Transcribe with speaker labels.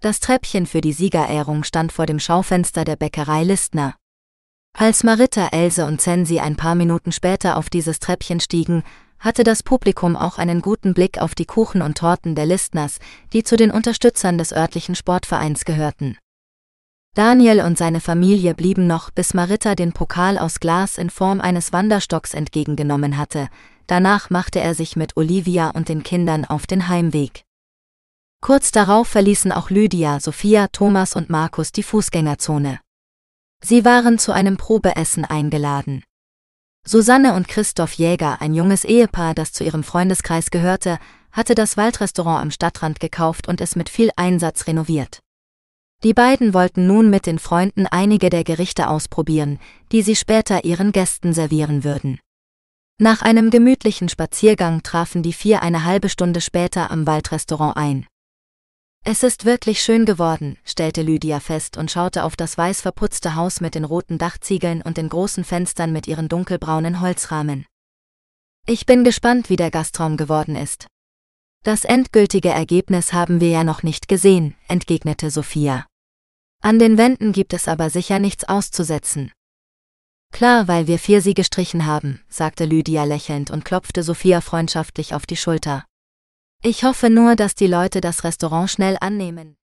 Speaker 1: Das Treppchen für die Siegerehrung stand vor dem Schaufenster der Bäckerei Listner. Als Maritta, Else und Zensi ein paar Minuten später auf dieses Treppchen stiegen, hatte das Publikum auch einen guten Blick auf die Kuchen und Torten der Listners, die zu den Unterstützern des örtlichen Sportvereins gehörten. Daniel und seine Familie blieben noch, bis Maritta den Pokal aus Glas in Form eines Wanderstocks entgegengenommen hatte. Danach machte er sich mit Olivia und den Kindern auf den Heimweg. Kurz darauf verließen auch Lydia, Sophia, Thomas und Markus die Fußgängerzone. Sie waren zu einem Probeessen eingeladen. Susanne und Christoph Jäger, ein junges Ehepaar, das zu ihrem Freundeskreis gehörte, hatte das Waldrestaurant am Stadtrand gekauft und es mit viel Einsatz renoviert. Die beiden wollten nun mit den Freunden einige der Gerichte ausprobieren, die sie später ihren Gästen servieren würden. Nach einem gemütlichen Spaziergang trafen die vier eine halbe Stunde später am Waldrestaurant ein. »Es ist wirklich schön geworden«, stellte Lydia fest und schaute auf das weiß verputzte Haus mit den roten Dachziegeln und den großen Fenstern mit ihren dunkelbraunen Holzrahmen. »Ich bin gespannt, wie der Gastraum geworden ist.« »Das endgültige Ergebnis haben wir ja noch nicht gesehen«, entgegnete Sophia. »An den Wänden gibt es aber sicher nichts auszusetzen.« »Klar, weil wir 4 sie gestrichen haben«, sagte Lydia lächelnd und klopfte Sophia freundschaftlich auf die Schulter. »Ich hoffe nur, dass die Leute das Restaurant schnell annehmen.«